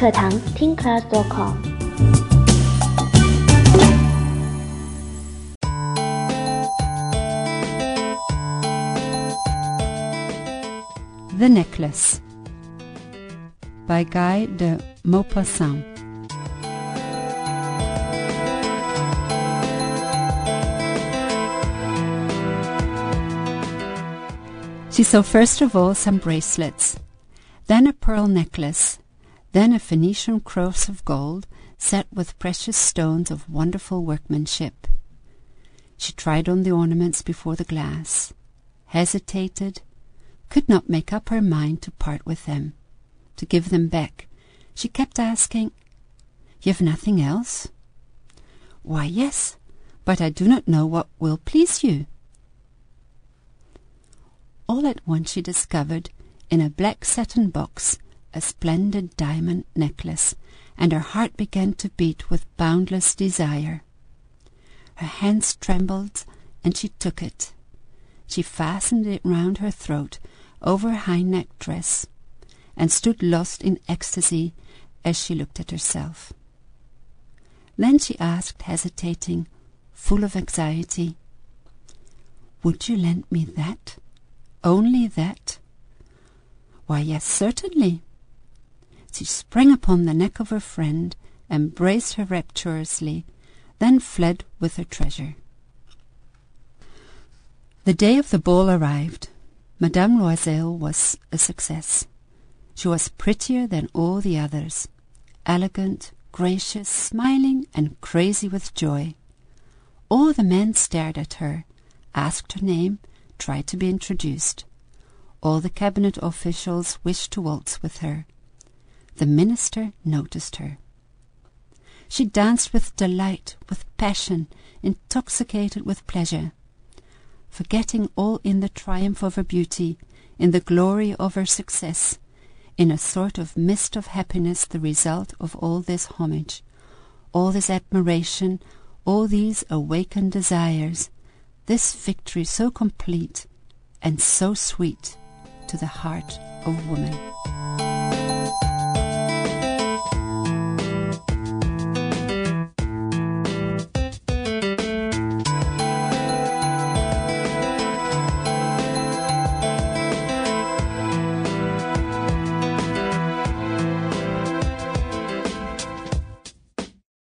课堂听 class.com。 The Necklace by Guy de Maupassant. She saw first of all some bracelets, then a pearl necklace, then a Phoenician cross of gold set with precious stones of wonderful workmanship. She tried on the ornaments before the glass, hesitated, could not make up her mind to part with them, to give them back. She kept asking, "You have nothing else?" "Why, yes, but I do not know what will please you." All at once she discovered in a black satin box a splendid diamond necklace, and her heart began to beat with boundless desire. Her hands trembled, and she took it. She fastened it round her throat over a high-necked dress, and stood lost in ecstasy as she looked at herself. Then she asked, hesitating, full of anxiety, "Would you lend me that? Only that?" "Why, yes, certainly." She sprang upon the neck of her friend, embraced her rapturously, then fled with her treasure. The day of the ball arrived. Madame Loisel was a success. She was prettier than all the others, elegant, gracious, smiling, and crazy with joy. All the men stared at her, asked her name, tried to be introduced. All the cabinet officials wished to waltz with her. The minister noticed her. She danced with delight, with passion, intoxicated with pleasure, forgetting all in the triumph of her beauty, in the glory of her success, in a sort of mist of happiness, the result of all this homage, all this admiration, all these awakened desires, this victory so complete and so sweet to the heart of woman.